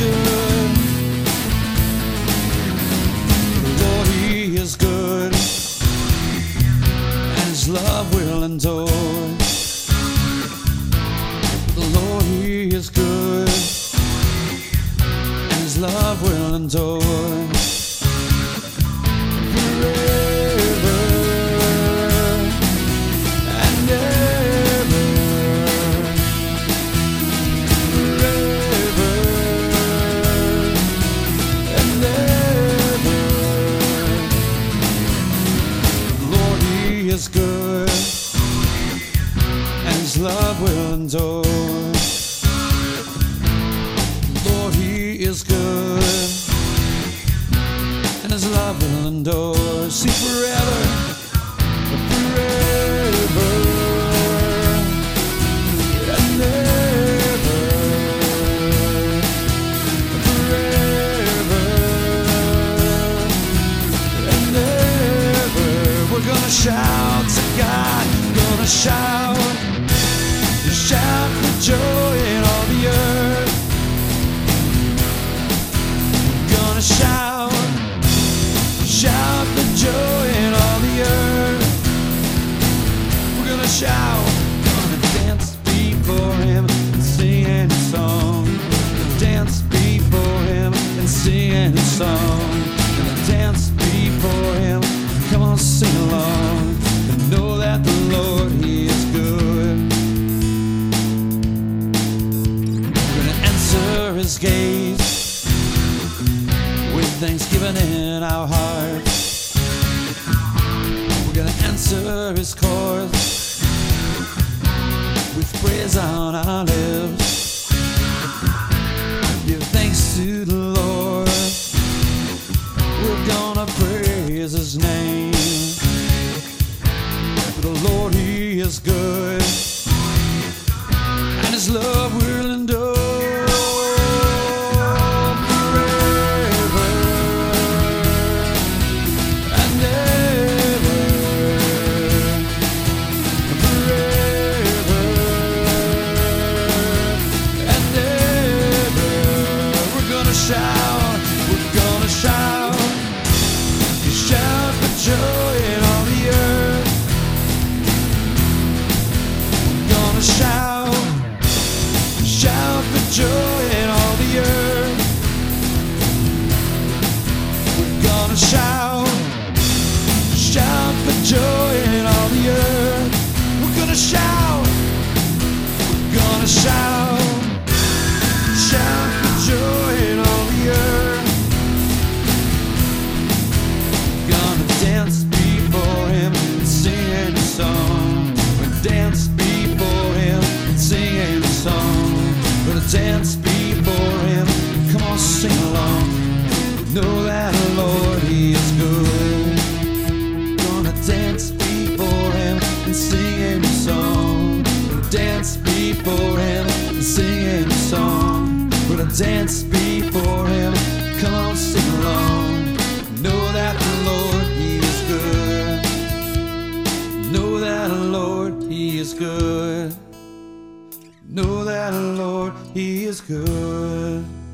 good. The Lord, He is good, and His love will endure. The Lord, He is good, and His love will endure. Is good, and His love will endure. Lord, He is good, and His love will endure. See, forever, forever, and ever, forever, and ever. We're gonna shout to God, gonna shout for joy in all the earth. Gonna shout for joy in all the earth. We're gonna shout, gonna dance before Him and sing a song. Gonna dance before Him and sing a song. Gonna dance before Him. Come on, sing along and know that the Lord, He is good. We're gonna answer His gaze with thanksgiving in our hearts. We're gonna answer His courts with praise on our lips. Give thanks to the Lord. We're gonna praise His name. For the Lord, He is good, and His love will endure. Forever and ever, forever and ever. We're gonna shout, we're gonna shout. Shout for joy in all the earth. We're gonna shout for joy in all the earth. We're gonna shout for joy in all the earth. We're gonna shout for joy in all the earth. Dance before Him and sing a song. We'll dance before Him and sing a song. We'll dance before Him. Come on, sing along. Know that the Lord, He is good. Gonna dance before Him and sing a song. We'll dance before Him and sing a song. We'll dance before Him. Come on, sing along. Know that the Lord, He is good. Know that the Lord, He is good. Know that the Lord, He is good.